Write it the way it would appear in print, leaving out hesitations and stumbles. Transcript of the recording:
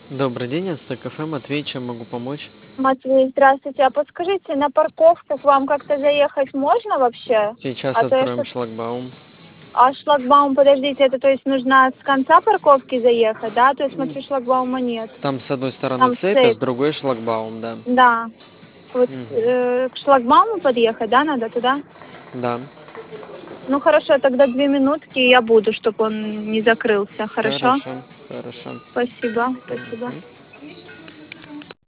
Добрый день, это кафе Матвей, чем могу помочь? Матвей, здравствуйте. А подскажите, на парковку к вам как-то заехать можно вообще? Сейчас А то я откроем что-то... шлагбаум. А шлагбаум, подождите, это то есть нужно с конца парковки заехать, да? То есть смотрю, шлагбаума нет. Там с одной стороны Там цепь, а с цепь. другой шлагбаум, да. Да. Вот Мгм. к шлагбауму подъехать, да, надо туда? Да, Ну хорошо, тогда 2 минутки и я буду, чтобы он не закрылся. Хорошо? хорошо, хорошо. Спасибо, спасибо. Мгм.